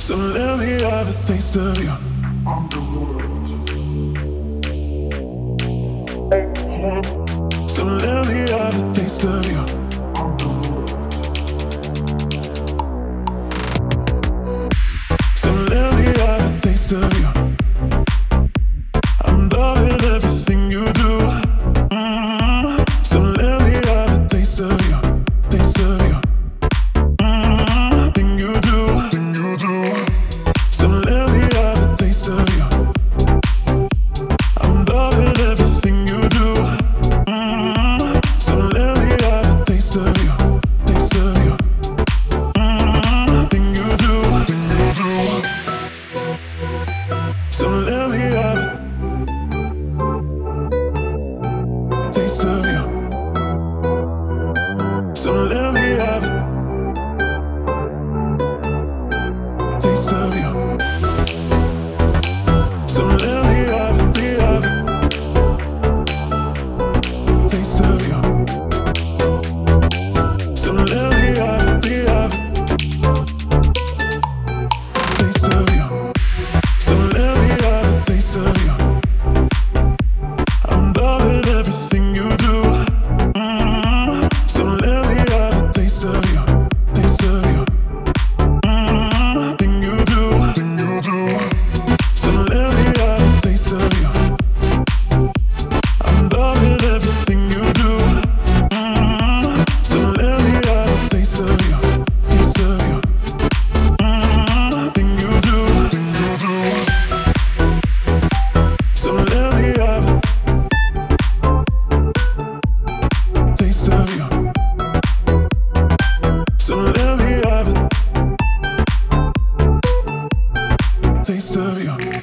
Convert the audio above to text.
So let me have a taste of you. So let me have a taste of you. So let me have a taste of you. I'm loving everything you do. So let me have a taste of you. Taste of you. Thing you do. Thing you do. So let me have a taste of you. I'm loving everything you do. So let me have a taste of you. Taste of you. Thing you do. Thing you do. So let me have a taste of you. So let me have a taste of you. So let me have a taste of you. So let me have a taste of you. So let me have a taste of you. I'm loving everything you do. So let me have a taste of you. Taste of you. Thing you do. Thing you do. So let me have a taste of you. I'm loving everything you do. So let me have a taste of you. Taste of you. Thing you do. Thing you do. So let me have a taste of you. So let me have a taste of you.